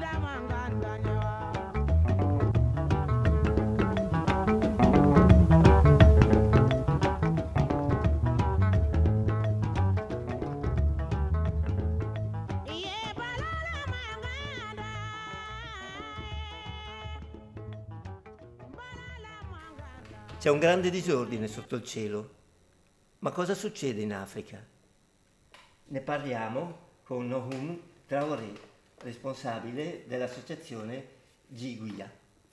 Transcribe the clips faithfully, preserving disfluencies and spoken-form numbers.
C'è un grande disordine sotto il cielo. Ma cosa succede in Africa? Ne parliamo con Nohum Traoré, responsabile dell'associazione Giguia.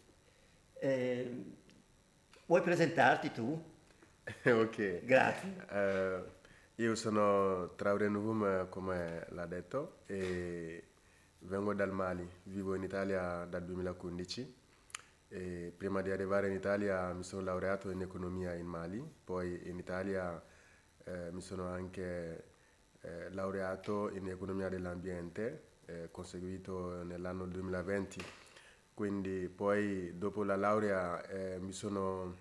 Eh, vuoi presentarti tu? Ok. Grazie. Eh, io sono Traoré Nuvum, come l'ha detto, e vengo dal Mali, vivo in Italia dal duemilaquindici. E prima di arrivare in Italia mi sono laureato in economia in Mali, poi in Italia eh, mi sono anche eh, laureato in economia dell'ambiente, eh, conseguito nell'anno duemilaventi. Quindi poi dopo la laurea eh, mi sono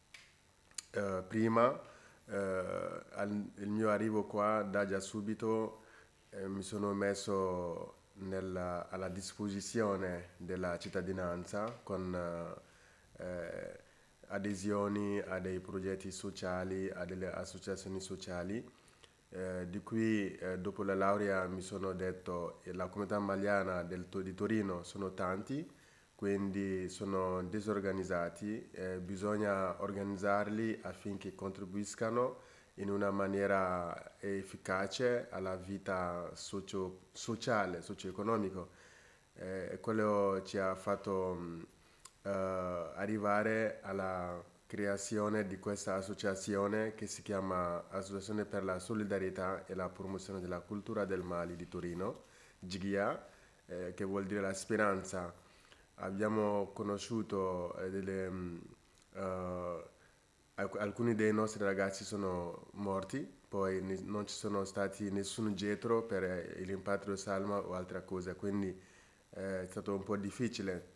eh, prima, eh, al il mio arrivo qua, da già subito eh, mi sono messo nella- alla disposizione della cittadinanza con eh, eh, adesioni a dei progetti sociali, a delle associazioni sociali. Eh, di cui eh, dopo la laurea mi sono detto che la comunità maliana del, To- di Torino sono tanti, quindi sono disorganizzati, eh, bisogna organizzarli affinché contribuiscano in una maniera efficace alla vita socio- sociale, socio-economica. Eh, e quello ci ha fatto mh, eh, arrivare alla creazione di questa associazione che si chiama Associazione per la solidarietà e la promozione della cultura del Mali di Torino, Gigia, eh, che vuol dire la speranza. Abbiamo conosciuto eh, delle, mh, eh, alc- alcuni dei nostri ragazzi sono morti, poi ne- non ci sono stati nessun getro per eh, il rimpatrio salma o altre cose, quindi eh, è stato un po' difficile.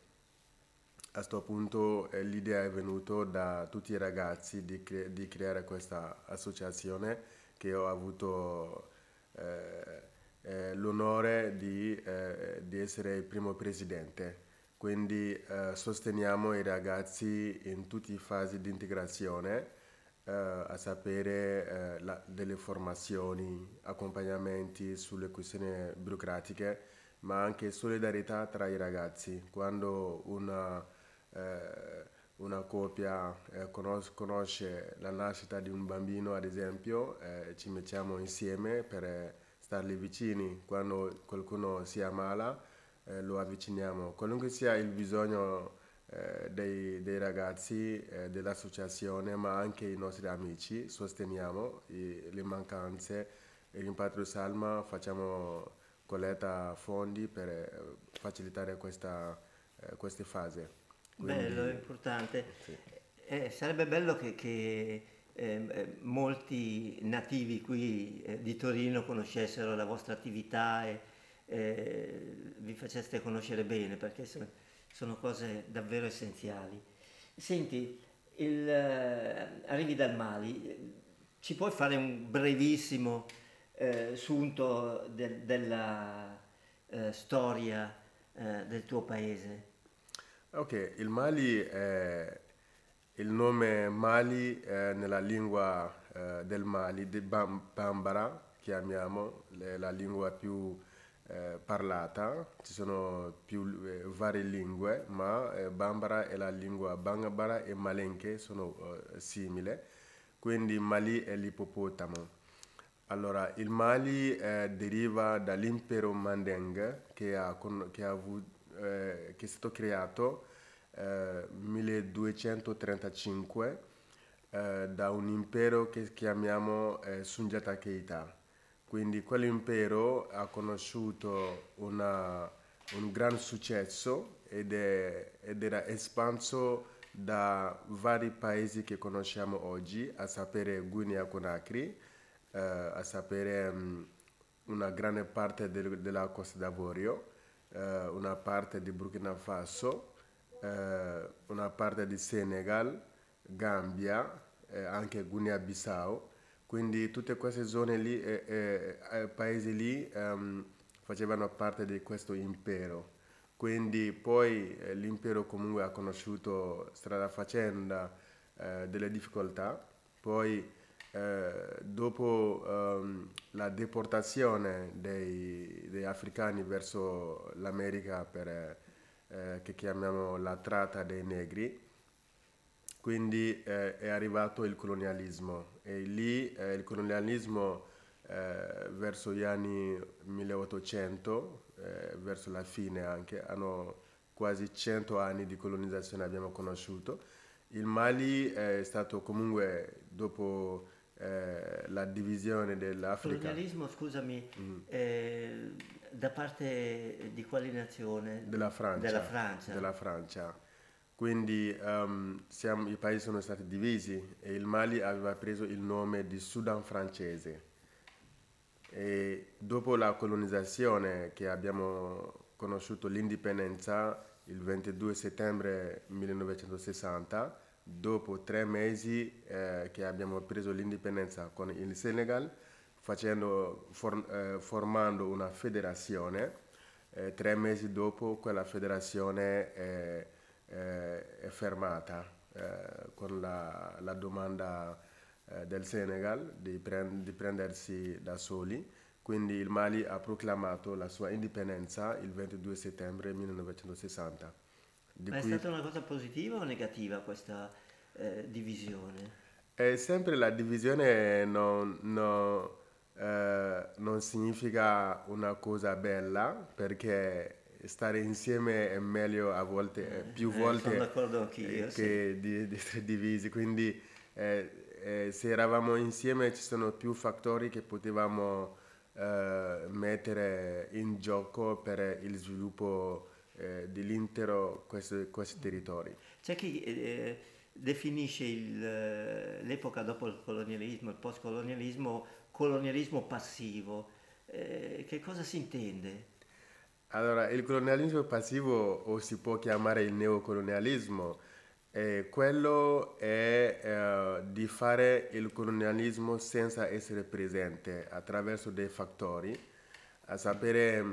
A questo punto eh, l'idea è venuta da tutti i ragazzi di, cre- di creare questa associazione che ho avuto eh, eh, l'onore di, eh, di essere il primo presidente. Quindi eh, sosteniamo i ragazzi in tutte le fasi di integrazione, eh, a sapere eh, la- delle formazioni, accompagnamenti sulle questioni burocratiche, ma anche solidarietà tra i ragazzi. Quando una, eh, una coppia eh, conos- conosce la nascita di un bambino, ad esempio, eh, ci mettiamo insieme per eh, starli vicini. Quando qualcuno si ammala, eh, lo avviciniamo. Qualunque sia il bisogno eh, dei, dei ragazzi, eh, dell'associazione, ma anche i nostri amici, sosteniamo i- le mancanze. Il rimpatrio Salma facciamo colletta fondi per eh, facilitare questa, eh, queste fasi. Bello, è Quindi, importante. sì. Eh, sarebbe bello che, che, ehm, eh, molti nativi qui eh, di Torino conoscessero la vostra attività e eh, vi faceste conoscere bene perché so- sono cose davvero essenziali. Senti, il, eh, arrivi dal Mali, eh, ci puoi fare un brevissimo eh, sunto del- della eh, storia eh, del tuo paese? Ok, il Mali è il nome Mali è nella lingua eh, del Mali, di Bam- Bambara, chiamiamo, è la lingua più eh, parlata. Ci sono più eh, varie lingue, ma eh, Bambara è la lingua Bambara e Malenche sono eh, simili, quindi Mali è l'ippopotamo. Allora, il Mali eh, deriva dall'impero Mandeng che, ha con- che ha avu- eh, che è stato creato eh, milleduecentotrentacinque eh, da un impero che chiamiamo eh, Sundiata Keita. Quindi quell'impero ha conosciuto una- un gran successo ed, è- ed era espanso da vari paesi che conosciamo oggi, a sapere Guinea Conakry, eh, a sapere mm, una grande parte del- della Costa d'Avorio, eh, una parte di Burkina Faso, eh, una parte di Senegal, Gambia, eh, anche Guinea-Bissau. Quindi tutte queste zone lì, eh, eh, eh, paesi lì, ehm, facevano parte di questo impero. Quindi poi eh, l'impero comunque ha conosciuto strada facendo eh, delle difficoltà, poi eh, dopo ehm, la deportazione dei, degli africani verso l'America per, eh, che chiamiamo la tratta dei negri, quindi eh, è arrivato il colonialismo e lì eh, il colonialismo eh, verso gli anni milleottocento, eh, verso la fine anche, hanno quasi cento anni di colonizzazione abbiamo conosciuto. Il Mali è stato comunque dopo eh, la divisione dell'Africa, Colonialismo, scusami, mm, eh, da parte di quale nazione? della Della Francia, Francia. della Francia. Quindi ehm, siamo- i paesi sono stati divisi e il Mali aveva preso il nome di Sudan francese. E dopo la colonizzazione che abbiamo conosciuto l'indipendenza il ventidue settembre millenovecentosessanta, dopo tre mesi eh, che abbiamo preso l'indipendenza con il Senegal, facendo, for- eh, formando una federazione, eh, tre mesi dopo quella federazione è, è- è fermata eh, con la, la domanda eh, del Senegal di, prend- di prendersi da soli. Quindi il Mali ha proclamato la sua indipendenza il ventidue settembre millenovecentosessanta, di Ma è cui stata una cosa positiva o negativa questa eh, divisione? è sempre la divisione non, no, eh, non significa una cosa bella, perché stare insieme è meglio a volte, eh, più Eh, sono volte d'accordo eh, anch'io, sì. che di, di essere divisi. Quindi eh, eh, se eravamo insieme ci sono più fattori che potevamo eh, mettere in gioco per il sviluppo eh, dell'intero questi, questi territori. C'è chi eh, definisce il, eh, l'epoca dopo il colonialismo, il post-colonialismo, colonialismo passivo. Eh, che cosa si intende? Allora, il colonialismo passivo, o si può chiamare il neocolonialismo, eh, quello è eh, di fare il colonialismo senza essere presente attraverso dei fattori, a sapere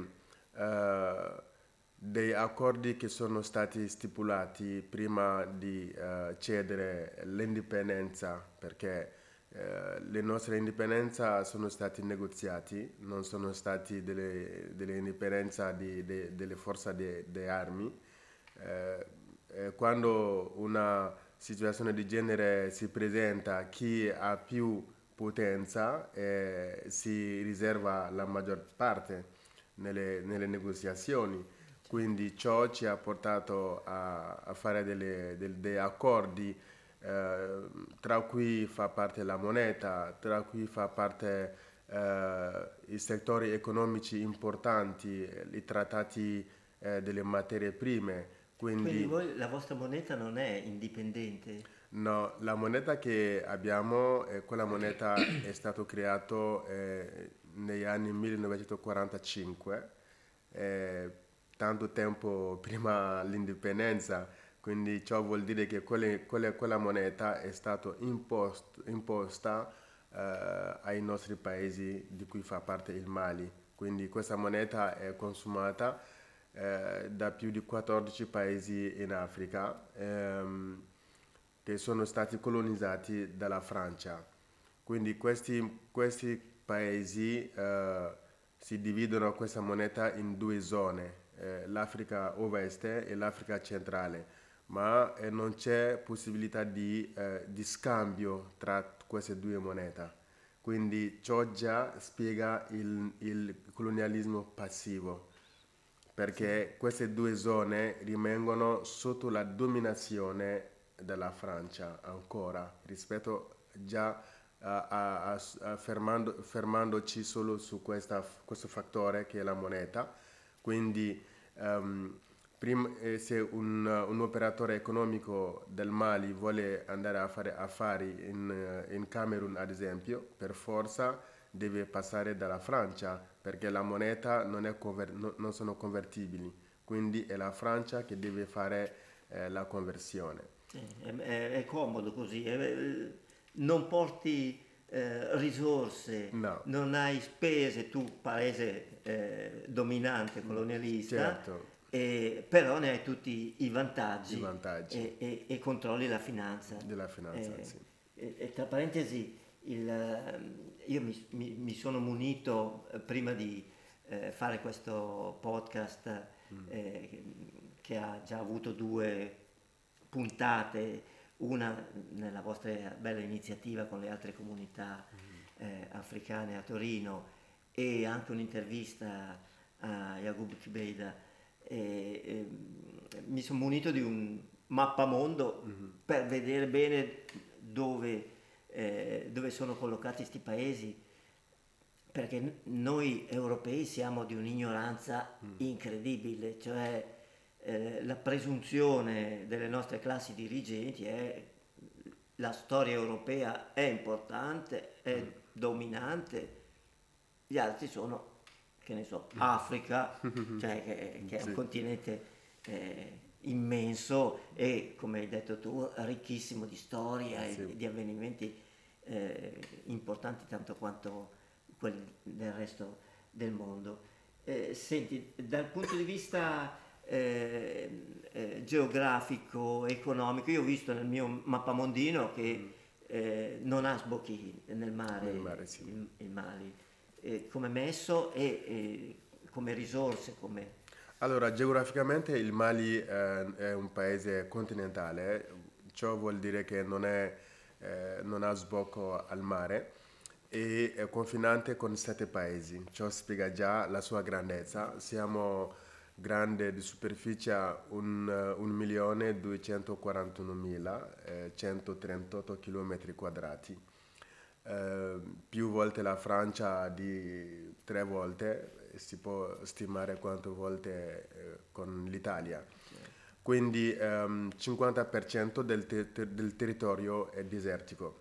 eh, dei accordi che sono stati stipulati prima di eh, cedere l'indipendenza, perché eh, le nostre indipendenze sono stati negoziati, non sono stati delle, delle indipendenze di, de- delle forze de- delle armi. Eh, eh, Quando una situazione di genere si presenta, chi ha più potenza eh, si riserva la maggior parte nelle, nelle negoziazioni. Quindi ciò ci ha portato a, a fare delle- del- dei accordi eh, tra cui fa parte la moneta, tra cui fa parte eh, i settori economici importanti, eh, i trattati eh, delle materie prime. Quindi Quindi voi, la vostra moneta non è indipendente? no, la moneta che abbiamo, eh, quella moneta è stata creata eh, negli anni millenovecentoquarantacinque, eh, tanto tempo prima dell'indipendenza, quindi ciò vuol dire che quelle- quelle- quella moneta è stata impost- imposta eh, ai nostri paesi di cui fa parte il Mali. Quindi questa moneta è consumata eh, da più di quattordici paesi in Africa ehm, che sono stati colonizzati dalla Francia. Quindi questi, questi paesi eh, si dividono questa moneta in due zone, eh, l'Africa Ovest e l'Africa centrale, ma eh, non c'è possibilità di, eh, di scambio tra queste due monete. Quindi ciò già spiega il, il colonialismo passivo, Sì. perché queste due zone rimangono sotto la dominazione della Francia ancora, rispetto già a, a- a- a fermando- fermandoci solo su questa- questo fattore che è la moneta. Quindi ehm, prim- eh, se un, un operatore economico del Mali vuole andare a fare affari in, eh, in Camerun, ad esempio, per forza deve passare dalla Francia perché la moneta non, è conver- no- non sono convertibili, quindi è la Francia che deve fare eh, la conversione. Sì, è, è- è comodo così, è- non porti eh, risorse, No, non hai spese, tu paese eh, dominante, colonialista, certo, e, però ne hai tutti i vantaggi, I vantaggi. E, e- e controlli la finanza. Della finanza, Eh, sì. e, e tra parentesi, il, ehm, io mi, mi- mi sono munito eh, prima di eh, fare questo podcast eh, che ha già avuto due puntate, una nella vostra bella iniziativa con le altre comunità eh, africane a Torino e anche un'intervista a Yaqub Kbeida. E, e, mi sono munito di un mappamondo per vedere bene dove, eh, dove sono collocati questi paesi, perché n- noi europei siamo di un'ignoranza incredibile, cioè eh, la presunzione delle nostre classi dirigenti è la storia europea è importante, è dominante, gli altri sono, che ne so, Africa, cioè che, che è un Sì, continente eh, immenso e, come hai detto tu, ricchissimo di storia sì. e di avvenimenti eh, importanti tanto quanto quelli del resto del mondo. Eh, senti, dal punto di vista eh, eh, geografico, economico, io ho visto nel mio mappamondino che eh, non ha sbocchi nel Nel mare mare, sì. il, il Mali, eh, come messo e, e come risorse, come... Allora, geograficamente il Mali eh, è un paese continentale, ciò vuol dire che non, è, eh, non ha sbocco al mare e è confinante con sette paesi, ciò spiega già la sua grandezza. Siamo grande di superficie un, un milione duecentoquarantunomila centotrentotto km quadrati, eh, più volte la Francia di tre volte, si può stimare quante volte eh, con l'Italia. Quindi ehm, cinquanta per cento del, te- te- del territorio è desertico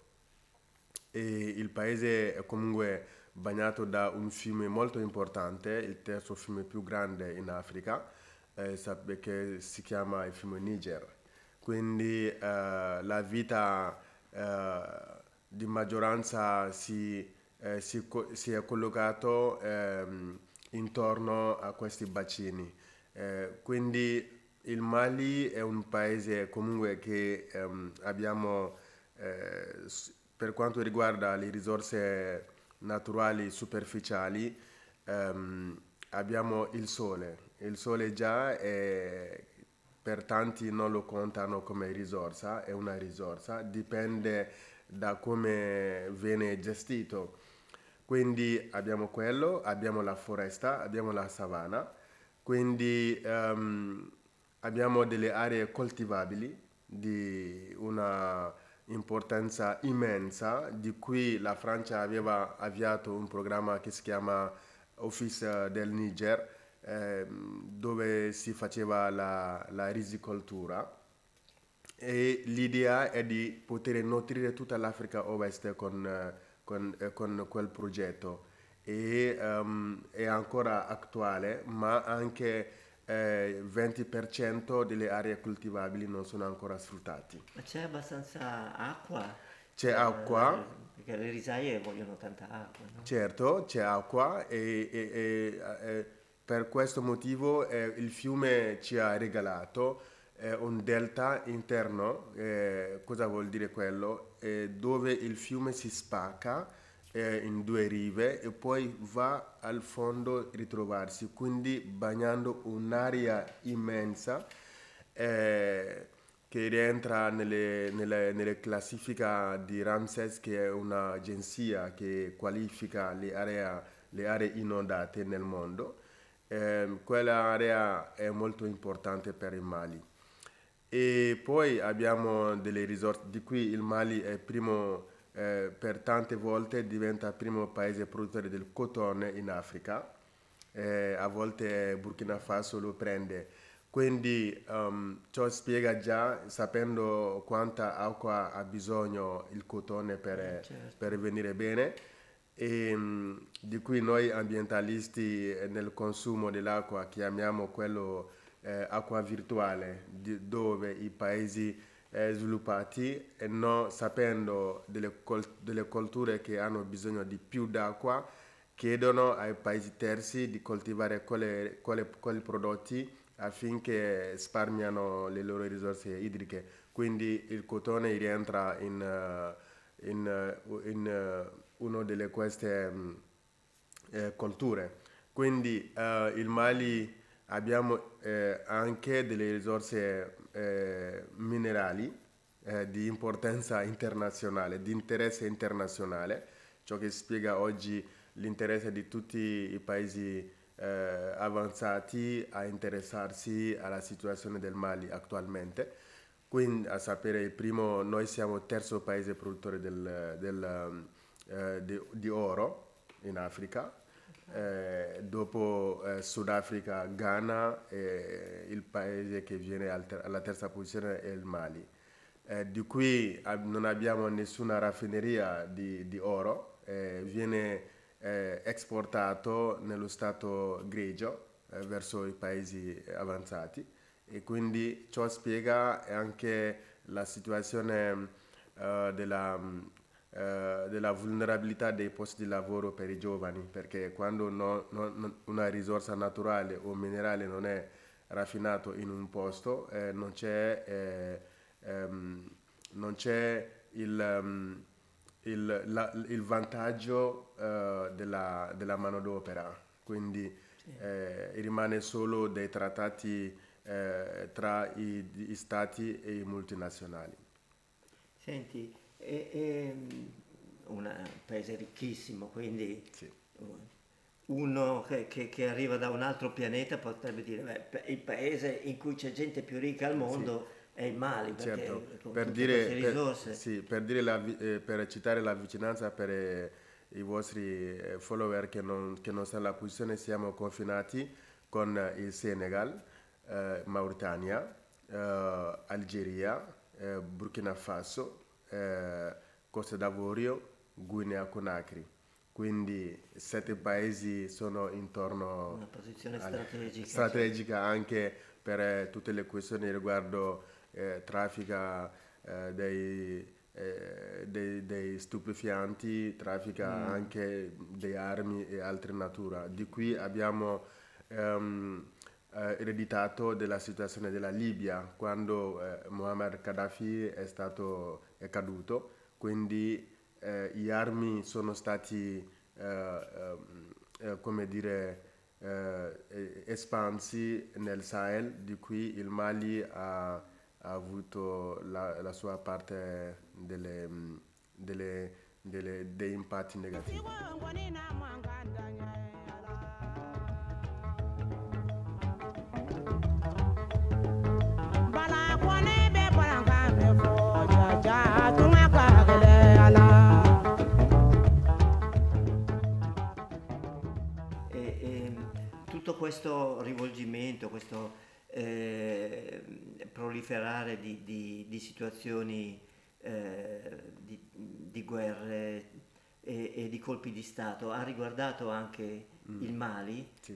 e il paese è comunque bagnato da un fiume molto importante, il terzo fiume più grande in Africa, eh, sap- che si chiama il fiume Niger. Quindi eh, la vita eh, di maggioranza si, eh, si, co- si è collocato ehm, intorno a questi bacini. Eh, quindi il Mali è un paese comunque che ehm, abbiamo eh, s- per quanto riguarda le risorse naturali superficiali, ehm, abbiamo il sole. Il sole già è, per tanti non lo contano come risorsa, è una risorsa, dipende da come viene gestito. Quindi abbiamo quello, abbiamo la foresta, abbiamo la savana, quindi ehm, abbiamo delle aree coltivabili di una importanza immensa, di cui la Francia aveva avviato un programma che si chiama Office del Niger, ehm, dove si faceva la, la risicoltura e l'idea è di poter nutrire tutta l'Africa Ovest con, eh, con, eh, con quel progetto e ehm, è ancora attuale, ma anche eh, venti per cento delle aree coltivabili non sono ancora sfruttati. Ma c'è abbastanza acqua? C'è acqua. Per- perché le risaie vogliono tanta acqua, no? Certo, c'è acqua e, e- e- e per questo motivo eh, il fiume ci ha regalato eh, un delta interno. Eh, cosa vuol dire quello? Eh, dove il fiume si spacca eh, in due rive e poi va al fondo a ritrovarsi, quindi bagnando un'area immensa eh, che rientra nelle, nelle, nelle classifiche di Ramses, che è un'agenzia che qualifica le aree, le aree inondate nel mondo. Eh, quell'area è molto importante per il Mali. E poi abbiamo delle risorse, di cui il Mali è primo, eh, per tante volte diventa il primo paese produttore del cotone in Africa, eh, a volte Burkina Faso lo prende. Quindi um, ciò spiega già, sapendo quanta acqua ha bisogno il cotone Eh, per, certo. per venire bene, e mm, di cui noi ambientalisti eh, nel consumo dell'acqua chiamiamo quello eh, acqua virtuale, di- dove i paesi eh, sviluppati, e non sapendo delle, col- delle colture che hanno bisogno di più d'acqua, chiedono ai paesi terzi di coltivare quelle- quelle- quei prodotti affinché risparmiano le loro risorse idriche. Quindi il cotone rientra in, eh, in, eh, in, eh, una delle queste mh, eh, colture. Quindi eh, il Mali abbiamo eh, anche delle risorse eh, minerali eh, di importanza internazionale, di interesse internazionale, ciò che spiega oggi l'interesse di tutti i paesi eh, avanzati a interessarsi alla situazione del Mali attualmente. Quindi a sapere, il primo, noi siamo il terzo paese produttore del, del, um, eh, di, di oro in Africa, eh, dopo eh, Sudafrica, Ghana, e il paese che viene al ter- alla terza posizione è il Mali. Eh, di qui ab- non abbiamo nessuna raffineria di, di oro, eh, viene eh, esportato nello stato grigio eh, verso i paesi avanzati e quindi ciò spiega anche la situazione eh, della, mh, eh, della vulnerabilità dei posti di lavoro per i giovani, perché quando no- no- no- una risorsa naturale o minerale non è raffinato in un posto, eh, non c'è, eh, ehm, non c'è il, ehm, il, la- il vantaggio eh, della, della manodopera, quindi Sì. eh, rimane solo dei trattati eh, tra i, i stati e i multinazionali. Senti, è, è un paese ricchissimo, quindi Sì, uno che, che- che arriva da un altro pianeta potrebbe dire, beh, pe- il paese in cui c'è gente più ricca al sì, mondo è il Mali, certo. perché con Per tutte dire, queste per, risorse. sì, per dire la vi- eh, per citare la vicinanza per eh, i vostri eh, follower che non, che non sanno la posizione, siamo confinati con eh, il Senegal, eh, Mauritania, eh, Algeria, eh, Burkina Faso, eh, Costa d'Avorio, Guinea Conakry. Quindi sette paesi sono intorno Una posizione al- strategica, cioè. strategica anche per eh, tutte le questioni riguardo eh, traffica eh, dei, eh, dei, dei stupefianti, traffica Mm, anche di armi e altre natura. Di qui abbiamo ehm, eh, ereditato della situazione della Libia quando eh, Muammar Gaddafi è stato è caduto, quindi eh, gli armi sono stati eh, ehm, eh, come dire eh, eh, espansi nel Sahel, di cui il Mali ha, ha avuto la, la sua parte delle, mh, delle- delle- dei impatti negativi. E, e tutto questo rivolgimento, questo eh, proliferare di, di- di situazioni eh, di, di guerre e, e di colpi di Stato ha riguardato anche il Mali. Sì.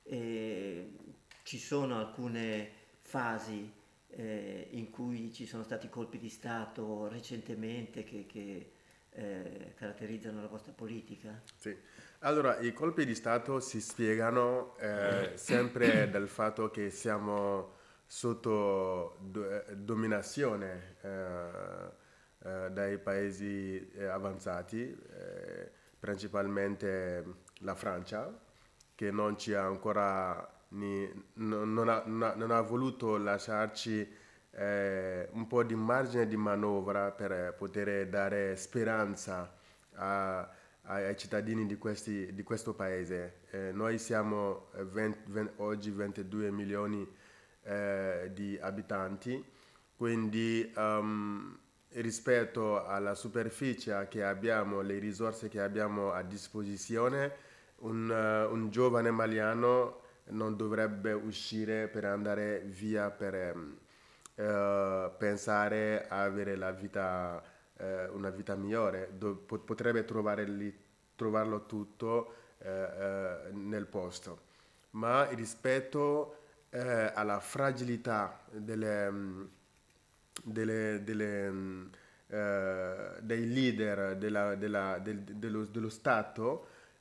E ci sono alcune fasi eh, in cui ci sono stati colpi di Stato recentemente che, che, eh, caratterizzano la vostra politica? Sì. Allora, i colpi di Stato si spiegano eh, sempre dal fatto che siamo sotto do- eh, dominazione eh, eh, dai paesi eh, avanzati, eh, principalmente la Francia, che non ci ha ancora ni- non, non ha, non ha- non ha voluto lasciarci eh, un po' di margine di manovra per eh, poter dare speranza a- ai, ai cittadini di, questi- di questo paese. Eh, noi siamo eh, venti venti oggi ventidue milioni eh, di abitanti, quindi ehm, rispetto alla superficie che abbiamo, le risorse che abbiamo a disposizione, un, eh, un giovane maliano non dovrebbe uscire per andare via per ehm, eh, pensare a avere la vita, eh, una vita migliore. Do- po- potrebbe trovare lì, trovarlo tutto eh, eh, nel posto. Ma rispetto eh, alla fragilità delle, mm, delle- delle, mm, eh, dei leader della- della- del- dello, dello Stato,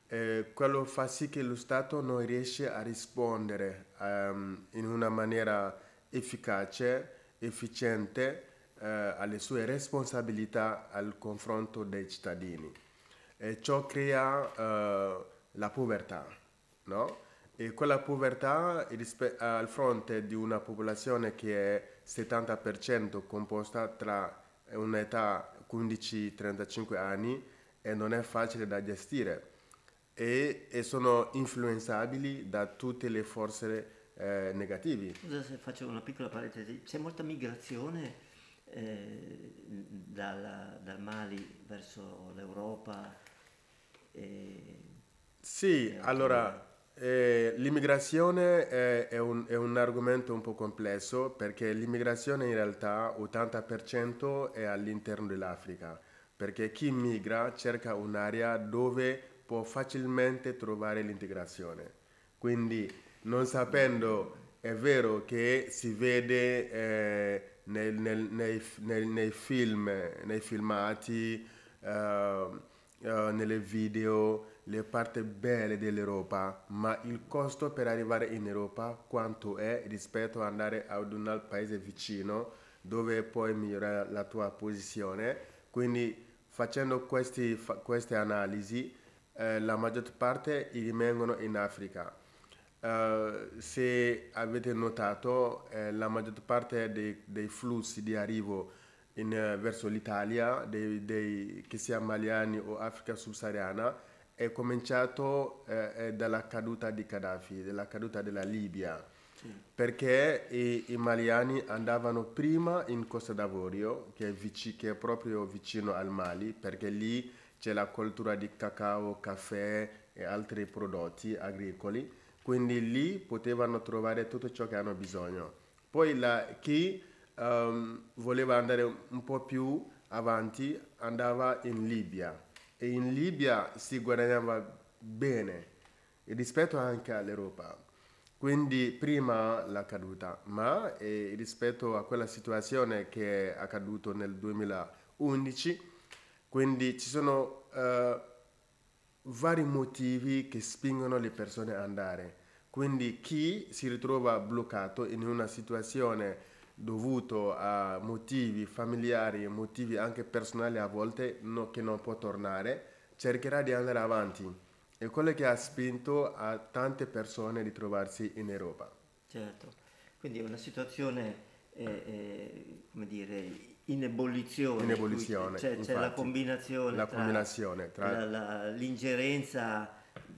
eh, quello fa sì che lo Stato non riesce a rispondere ehm, in una maniera efficace, efficiente eh, alle sue responsabilità al confronto dei cittadini. E ciò crea eh, la povertà, no? E quella povertà rispe- al fronte di una popolazione che è settanta per cento composta tra un'età quindici trentacinque anni e non è facile da gestire e, e sono influenzabili da tutte le forze eh, negative. Scusa se faccio una piccola parentesi, c'è molta migrazione eh, dal, dal Mali verso l'Europa e, Sì, e altrove. allora, eh, l'immigrazione è, è un, è un argomento un po' complesso perché l'immigrazione in realtà ottanta per cento è all'interno dell'Africa, perché chi migra cerca un'area dove può facilmente trovare l'integrazione. Quindi, non sapendo, è vero che si vede eh, nel- nel- nei, nei- nei film, nei filmati, eh, eh, nelle video le parti belle dell'Europa, ma il costo per arrivare in Europa quanto è rispetto ad andare ad un altro paese vicino dove puoi migliorare la tua posizione. Quindi facendo questi- fa- queste analisi, eh, la maggior parte rimangono in Africa. Eh, se avete notato, eh, la maggior parte dei, dei flussi di arrivo in, eh, verso l'Italia, dei, dei- che sia maliani o Africa subsahariana, è cominciato eh, eh, dalla caduta di Gheddafi, dalla caduta della Libia, Sì, perché i, i maliani andavano prima in Costa d'Avorio, che è, vici- che è proprio vicino al Mali, perché lì c'è la coltura di cacao, caffè e altri prodotti agricoli, quindi lì potevano trovare tutto ciò che hanno bisogno. Poi la- chi ehm, voleva andare un po' più avanti andava in Libia e in Libia si guadagnava bene rispetto anche all'Europa. Quindi prima la caduta, ma eh, rispetto a quella situazione che è accaduto nel duemilaundici, quindi ci sono eh, vari motivi che spingono le persone ad andare. Quindi chi si ritrova bloccato in una situazione dovuto a motivi familiari e motivi anche personali a volte no- che non può tornare, cercherà di andare avanti. È quello che ha spinto a tante persone di trovarsi in Europa. certo. Quindi è una situazione, eh, eh, come dire, in In ebollizione, in cui evoluzione, c'è, c'è la infatti, combinazione la tra combinazione tra... la- la- l'ingerenza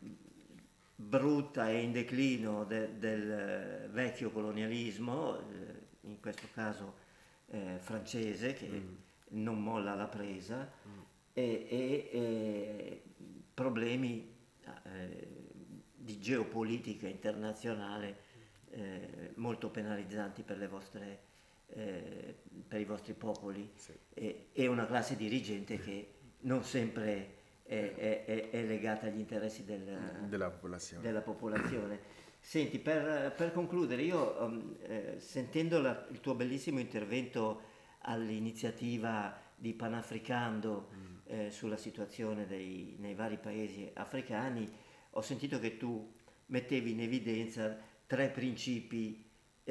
brutta e in declino de- del eh, vecchio colonialismo, eh, in questo caso eh, francese, che Mm, non molla la presa, e, e, eh, problemi eh, di geopolitica internazionale eh, molto penalizzanti per le vostre, eh, per i vostri popoli sì, e, e una classe dirigente che non sempre è, è- è- è legata agli interessi del- della popolazione. della popolazione. Senti, per, per concludere, io um, eh, sentendo la- il tuo bellissimo intervento all'iniziativa di Panafricando eh, sulla situazione dei- nei vari paesi africani, ho sentito che tu mettevi in evidenza tre principi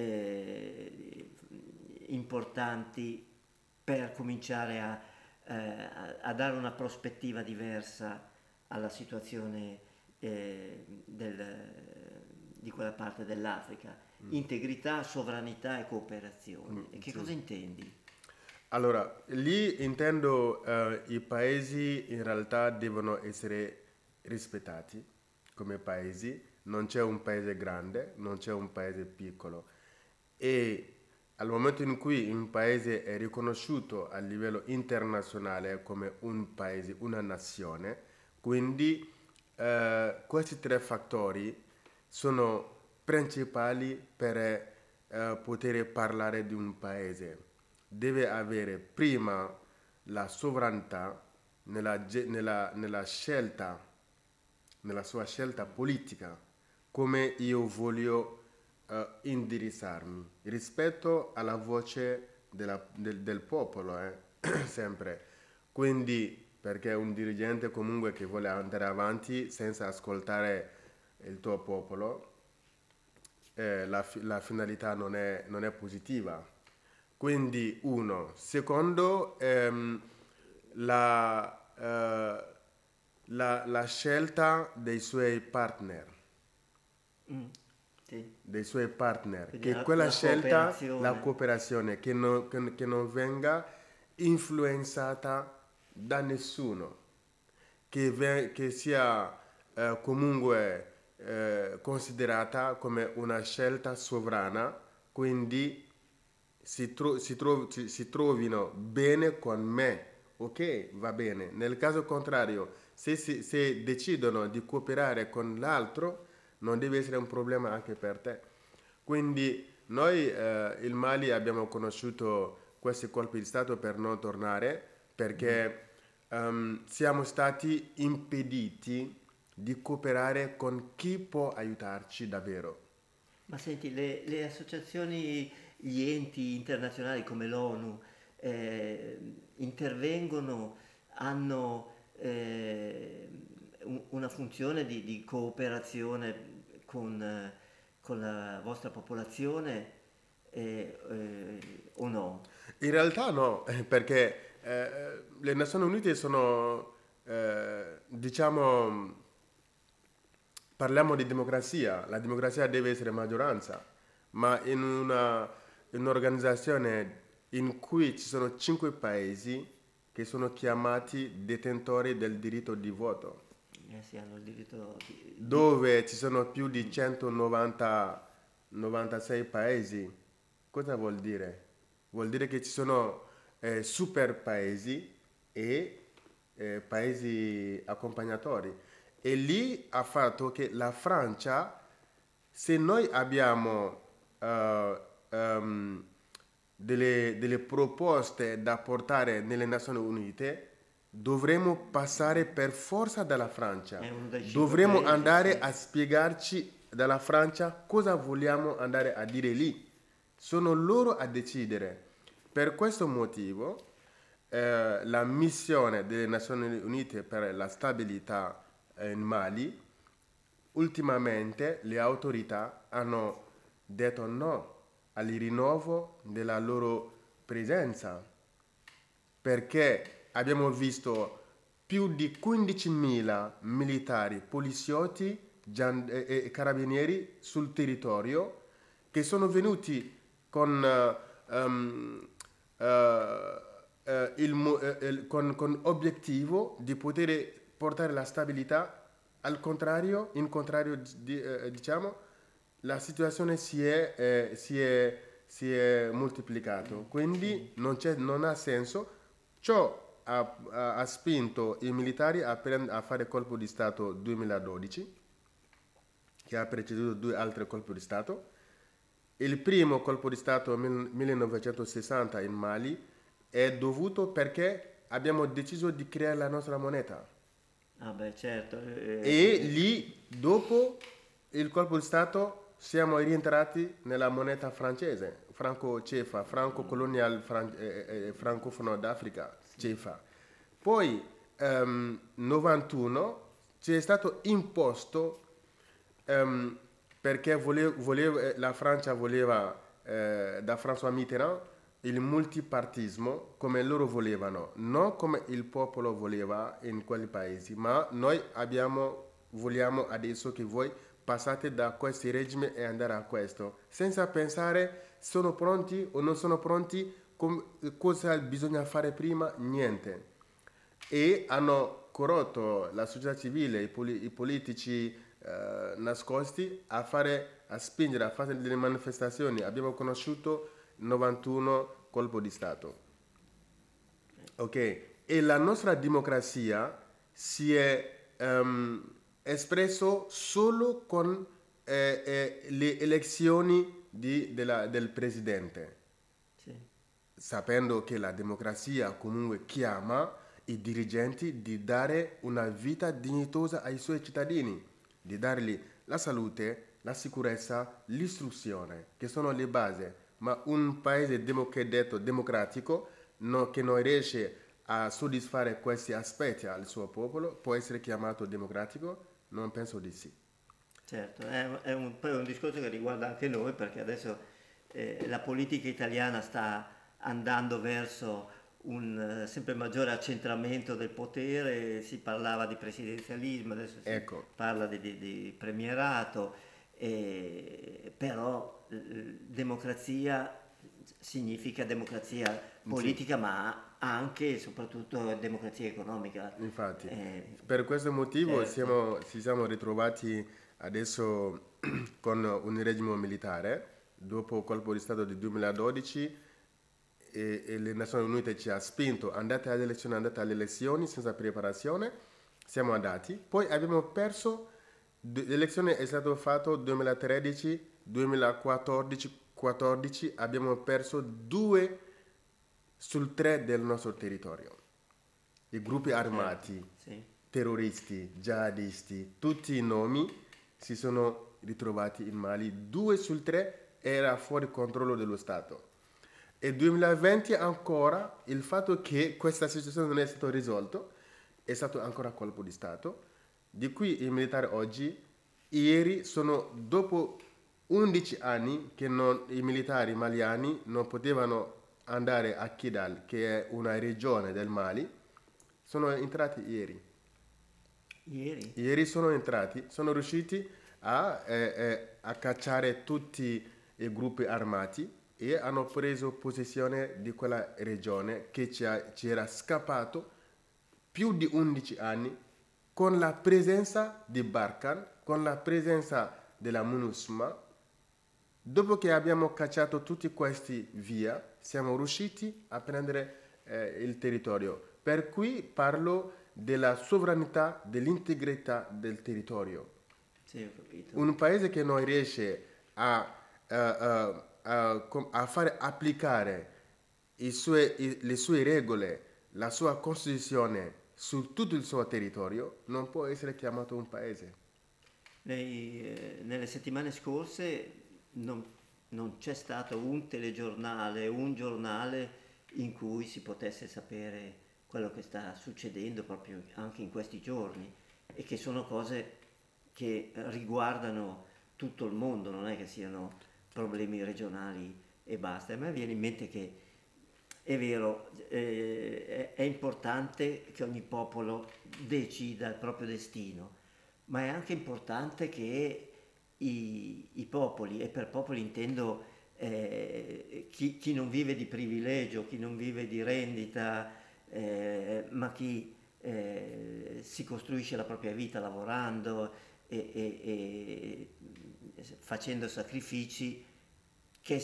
eh, importanti per cominciare a, eh, a- a dare una prospettiva diversa alla situazione eh, del- di quella parte dell'Africa. Integrità, sovranità e cooperazione. E Mm, che cosa sì. intendi? Allora, lì intendo eh, i paesi in realtà devono essere rispettati come paesi, non c'è un paese grande, non c'è un paese piccolo e al momento in cui un paese è riconosciuto a livello internazionale come un paese, una nazione, quindi eh, questi tre fattori sono principali per eh, poter parlare di un paese. Deve avere prima la sovranità nella, ge- nella- nella scelta, nella sua scelta politica, come io voglio eh, indirizzarmi rispetto alla voce della- del, del popolo, eh, sempre. Quindi perché un dirigente comunque che vuole andare avanti senza ascoltare il tuo popolo, eh, la, fi- la finalità non è, non è positiva. Quindi uno. Secondo, ehm, la, eh, la, la scelta dei suoi partner, Mm, sì. dei suoi partner, Quindi che la, quella la scelta, la cooperazione. cooperazione, che non, che- che non venga influenzata da nessuno, che, ve- che sia eh, comunque eh, considerata come una scelta sovrana, quindi si, tro- si, tro- si- si trovino bene con me, ok, va bene. Nel caso contrario, se, si- se decidono di cooperare con l'altro, non deve essere un problema anche per te. Quindi noi, eh, il Mali, abbiamo conosciuto questi colpi di Stato per non tornare, Mm. perché ehm, siamo stati impediti di cooperare con chi può aiutarci davvero. Ma senti, le, le associazioni, gli enti internazionali come l'ONU eh, intervengono, hanno eh, un- una funzione di, di cooperazione con, eh, con la vostra popolazione eh, eh, o no? In realtà no, eh, perché eh, le Nazioni Unite sono, eh, diciamo, parliamo di democrazia, la democrazia deve essere maggioranza, ma in una, in un'organizzazione in cui ci sono cinque paesi che sono chiamati detentori del diritto di voto, Eh sì, hanno il diritto di... di- dove ci sono più di centonovanta novantasei paesi, cosa vuol dire? Vuol dire che ci sono eh, super paesi e eh, paesi accompagnatori. E lì ha fatto che la Francia, se noi abbiamo eh, ehm, delle, delle proposte da portare nelle Nazioni Unite, dovremo passare per forza dalla Francia. È uno dei cinque Dovremo paesi, andare sì. a spiegarci dalla Francia cosa vogliamo andare a dire lì. Sono loro a decidere. Per questo motivo, eh, la missione delle Nazioni Unite per la stabilità eh, in Mali, ultimamente le autorità hanno detto no al rinnovo della loro presenza, perché abbiamo visto più di quindicimila militari, poliziotti gian- e, e carabinieri sul territorio che sono venuti con, eh, ehm, eh, eh, il, mo- eh, il- con, con obiettivo di poter portare la stabilità. Al contrario, in contrario, di- eh, diciamo, la situazione si è, eh, si è, si è moltiplicato, Sì. quindi non, c'è, non ha senso. Ciò ha, ha- ha spinto i militari a, prend- a fare colpo di Stato duemiladodici, che ha preceduto due altri colpi di Stato. Il primo colpo di Stato nel millenovecentosessanta in Mali è dovuto perché abbiamo deciso di creare la nostra moneta. Ah beh, certo. eh, E eh, lì, dopo il colpo di Stato, siamo rientrati nella moneta francese, franco cefa, franco colonial fran- eh, eh, eh, francofono d'Africa, sì. cefa. Poi, ehm, novantuno, ci è stato imposto ehm, perché vole- voleva- eh, la Francia voleva eh, da François Mitterrand il multipartismo come loro volevano, non come il popolo voleva in quei paesi, ma noi abbiamo, vogliamo adesso che voi passate da questi regimi e andare a questo, senza pensare sono pronti o non sono pronti, com- cosa bisogna fare prima, niente. E hanno corrotto la società civile, i, poli- i politici eh, nascosti a fare, a spingere, a fare delle manifestazioni. Abbiamo conosciuto novantuno colpo di Stato. Ok? E la nostra democrazia si è ehm, espresso solo con eh, eh, le elezioni di- della- del presidente, Sì. sapendo che la democrazia comunque chiama i dirigenti di dare una vita dignitosa ai suoi cittadini, di dargli la salute, la sicurezza, l'istruzione, che sono le basi. Ma un paese demo- che è detto democratico, no- che non riesce a soddisfare questi aspetti al suo popolo può essere chiamato democratico? Non penso di sì. Certo, è, è un, poi è un discorso che riguarda anche noi perché adesso eh, la politica italiana sta andando verso un eh, sempre maggiore accentramento del potere, si parlava di presidenzialismo, adesso si Ecco, parla di, di- di premierato, e- però eh, democrazia significa democrazia sì, politica ma anche e soprattutto democrazia economica. infatti. Eh, Per questo motivo certo. siamo, ci siamo ritrovati adesso con un regime militare, dopo il colpo di Stato del duemiladodici e, e le Nazioni Unite ci ha spinto, andate alle elezioni, andate alle elezioni senza preparazione, siamo andati, poi abbiamo perso, d- l'elezione è stata fatta nel duemilatredici, duemilaquattordici, quattordici, abbiamo perso due sul tre del nostro territorio. I gruppi Certo, armati, sì. terroristi, jihadisti, tutti i nomi si sono ritrovati in Mali. Due sul tre era fuori controllo dello Stato. E duemilaventi ancora il fatto che questa situazione non è stata risolta è stato ancora colpo di Stato, di cui i militari oggi, ieri, sono dopo undici anni che non- i militari maliani non potevano andare a Kidal, che è una regione del Mali, sono entrati ieri. Ieri? Ieri sono entrati, sono riusciti a, eh, eh, a cacciare tutti i gruppi armati e hanno preso possessione di quella regione che ci, ha- ci era scappato più di undici anni con la presenza di Barkan, con la presenza della MINUSMA. Dopo che abbiamo cacciato tutti questi via, siamo riusciti a prendere eh, il territorio. Per cui parlo della sovranità, dell'integrità del territorio. Sì, ho capito. Un paese che non riesce a, a- a- a- com- a fare applicare i sue- i- le sue regole, la sua Costituzione su tutto il suo territorio, non può essere chiamato un paese. Nei, eh, nelle settimane scorse non, non c'è stato un telegiornale, un giornale in cui si potesse sapere quello che sta succedendo proprio anche in questi giorni e che sono cose che riguardano tutto il mondo, non è che siano problemi regionali e basta. E a me viene in mente che è vero, eh, è, è importante che ogni popolo decida il proprio destino, ma è anche importante che i, i popoli, e per popoli intendo eh, chi, chi non vive di privilegio, chi non vive di rendita, eh, ma chi eh, si costruisce la propria vita lavorando e, e- e facendo sacrifici, che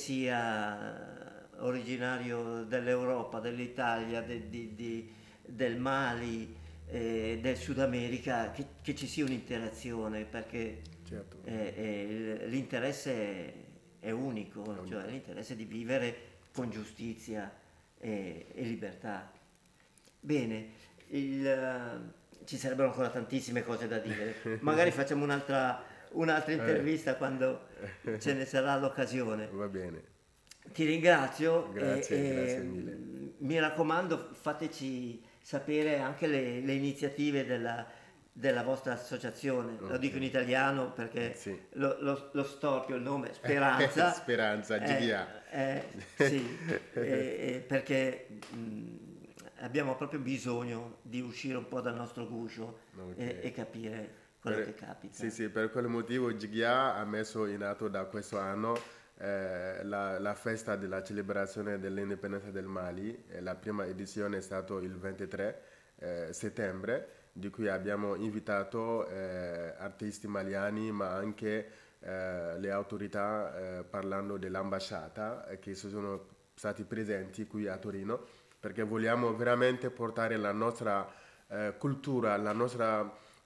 sia originario dell'Europa, dell'Italia, de- di- di- del Mali, eh, del Sud America, che, che ci sia un'interazione, perché Certo, eh, eh, l'interesse è, è è unico, cioè unico. l'interesse di vivere con giustizia e, e libertà. Bene, il, eh, ci sarebbero ancora tantissime cose da dire, magari facciamo un'altra, un'altra Eh, intervista quando ce ne sarà l'occasione. va bene, Ti ringrazio e, grazie, e, grazie mille. mm, mi raccomando, fateci sapere anche le, le iniziative della, della vostra associazione. Lo Ok, dico in italiano perché sì. lo, lo- lo storpio il nome Speranza. Speranza, eh, G D A. eh, sì, eh, eh, perché mm, abbiamo proprio bisogno di uscire un po' dal nostro guscio Ok. e, e capire quello che Per- sì, capita. sì, per quel motivo G D A ha messo in atto da questo anno eh, la, la festa della celebrazione dell'indipendenza del Mali. E la prima edizione è stata il ventitré eh, settembre, di cui abbiamo invitato eh, artisti maliani, ma anche eh, le autorità eh, parlando dell'ambasciata eh, che sono stati presenti qui a Torino, perché vogliamo veramente portare la nostra eh, cultura, la nostra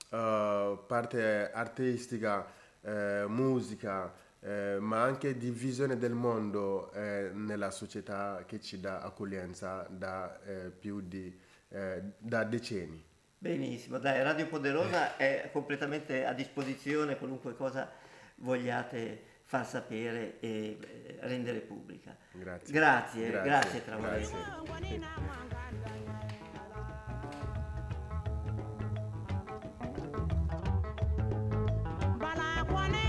eh, parte artistica, eh, musica, eh, ma anche di visione del mondo eh, nella società che ci dà accoglienza da eh, più di eh, da decenni. Benissimo, dai, Radio Poderosa è completamente a disposizione, qualunque cosa vogliate far sapere e eh, rendere pubblica. Grazie, Grazie, grazie, grazie Traoré. grazie. one